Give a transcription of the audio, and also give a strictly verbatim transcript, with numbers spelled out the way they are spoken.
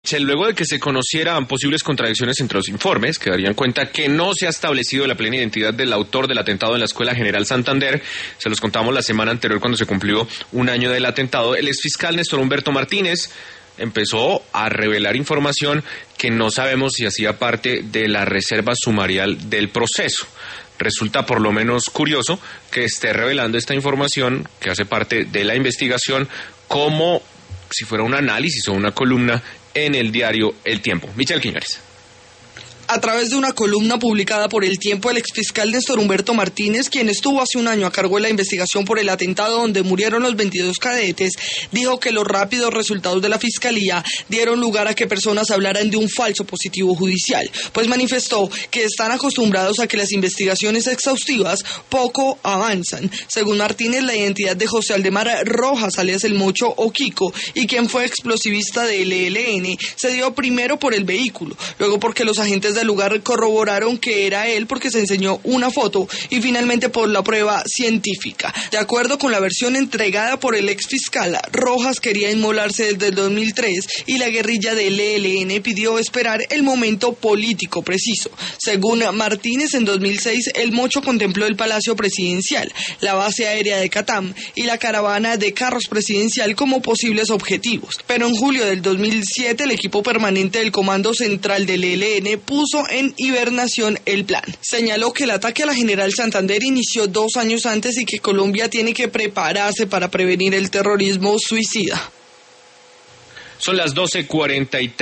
Luego de que se conocieran posibles contradicciones entre los informes, que darían cuenta que no se ha establecido la plena identidad del autor del atentado en la Escuela General Santander, se los contamos la semana anterior cuando se cumplió un año del atentado, el exfiscal Néstor Humberto Martínez empezó a revelar información que no sabemos si hacía parte de la reserva sumarial del proceso. Resulta por lo menos curioso que esté revelando esta información que hace parte de la investigación como si fuera un análisis o una columna en el diario El Tiempo. Michelle Quiñones. A través de una columna publicada por El Tiempo, el exfiscal Néstor Humberto Martínez, quien estuvo hace un año a cargo de la investigación por el atentado donde murieron los veintidós cadetes, dijo que los rápidos resultados de la fiscalía dieron lugar a que personas hablaran de un falso positivo judicial, pues manifestó que están acostumbrados a que las investigaciones exhaustivas poco avanzan. Según Martínez, la identidad de José Aldemar Rojas, alias El Mocho o Kiko, y quien fue explosivista del E L N, se dio primero por el vehículo, luego porque los agentes del lugar corroboraron que era él porque se enseñó una foto y finalmente por la prueba científica. De acuerdo con la versión entregada por el exfiscal, Rojas quería inmolarse desde el dos mil tres y la guerrilla del E L N pidió esperar el momento político preciso. Según Martínez, en dos mil seis el Mocho contempló el Palacio Presidencial, la base aérea de Catam y la caravana de carros presidencial como posibles objetivos. Pero en julio del dos mil siete el equipo permanente del Comando Central del E L N puso en hibernación el plan. Señaló que el ataque a la General Santander inició dos años antes y que Colombia tiene que prepararse para prevenir el terrorismo suicida. Son las doce cuarenta y tres.